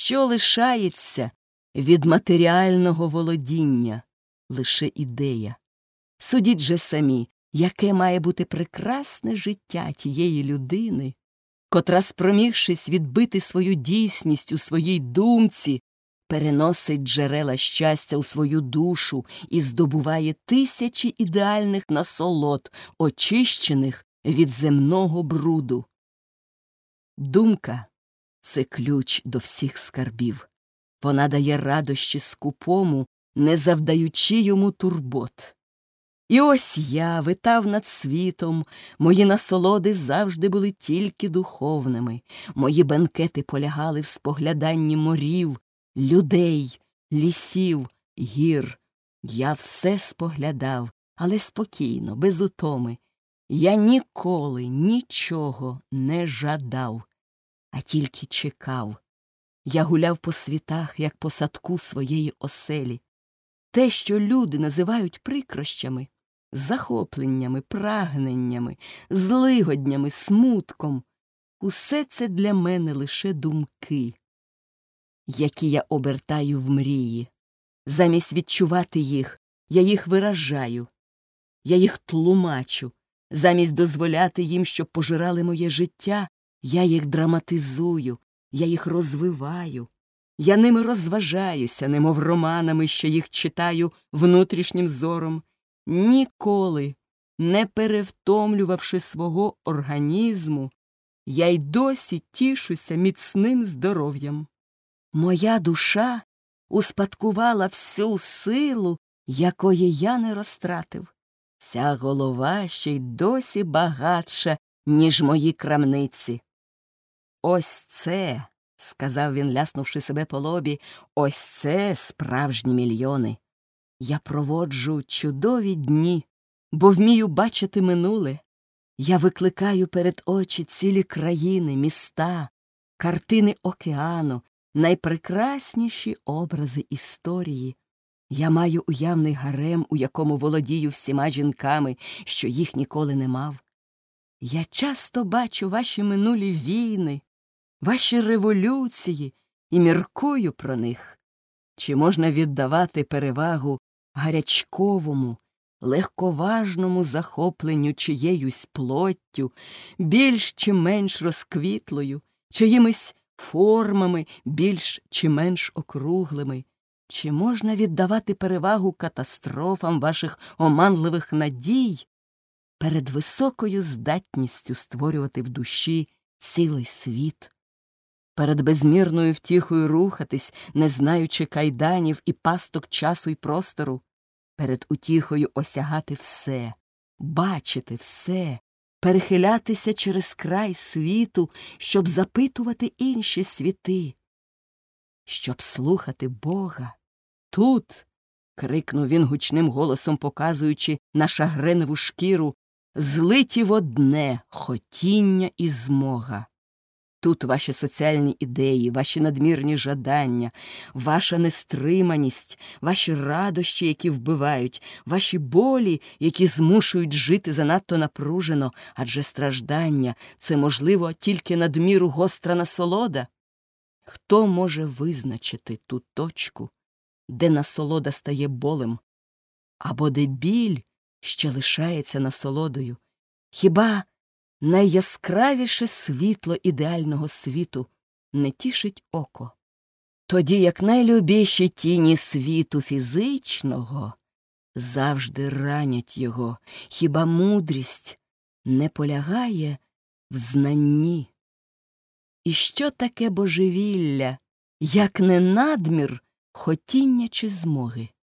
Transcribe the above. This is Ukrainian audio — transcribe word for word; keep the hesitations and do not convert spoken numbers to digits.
що лишається від матеріального володіння? Лише ідея. Судіть же самі, яке має бути прекрасне життя тієї людини, котра, спромігшись відбити свою дійсність у своїй думці, переносить джерела щастя у свою душу і здобуває тисячі ідеальних насолод, очищених від земного бруду. Думка – це ключ до всіх скарбів. Вона дає радощі скупому, не завдаючи йому турбот. І ось я витав над світом, мої насолоди завжди були тільки духовними, мої бенкети полягали в спогляданні морів, людей, лісів, гір. Я все споглядав, але спокійно, без утоми. Я ніколи нічого не жадав, а тільки чекав. Я гуляв по світах, як по садку своєї оселі. Те, що люди називають прикрощами, захопленнями, прагненнями, злигоднями, смутком – усе це для мене лише думки, які я обертаю в мрії. Замість відчувати їх, я їх виражаю, я їх тлумачу. Замість дозволяти їм, щоб пожирали моє життя, я їх драматизую, я їх розвиваю. Я ними розважаюся, немов романами, що їх читаю внутрішнім зором, ніколи не перевтомлювавши свого організму, я й досі тішуся міцним здоров'ям. Моя душа успадкувала всю силу, якої я не розтратив. Ця голова ще й досі багатша, ніж мої крамниці. Ось це, сказав він, ляснувши себе по лобі, ось це справжні мільйони. Я проводжу чудові дні, бо вмію бачити минуле. Я викликаю перед очі цілі країни, міста, картини океану, найпрекрасніші образи історії. Я маю уявний гарем, у якому володію всіма жінками, що їх ніколи не мав. Я часто бачу ваші минулі війни, ваші революції і міркую про них. Чи можна віддавати перевагу гарячковому, легковажному захопленню чиєюсь плоттю, більш чи менш розквітлою, чиїмись формами більш чи менш округлими? Чи можна віддавати перевагу катастрофам ваших оманливих надій перед високою здатністю створювати в душі цілий світ, перед безмірною втіхою рухатись, не знаючи кайданів і пасток часу й простору, перед утіхою осягати все, бачити все, перехилятися через край світу, щоб запитувати інші світи, щоб слухати Бога? Тут, крикнув він гучним голосом, показуючи на шагреневу шкіру, злиті в одне хотіння і змога. Тут ваші соціальні ідеї, ваші надмірні жадання, ваша нестриманість, ваші радощі, які вбивають, ваші болі, які змушують жити занадто напружено, адже страждання – це, можливо, тільки надміру гостра насолода. Хто може визначити ту точку, де насолода стає болем, або де біль ще лишається насолодою? Хіба найяскравіше світло ідеального світу не тішить око? Тоді як найлюбіші тіні світу фізичного завжди ранять його. Хіба мудрість не полягає в знанні? І що таке божевілля, як не надмір хотіння чи змоги?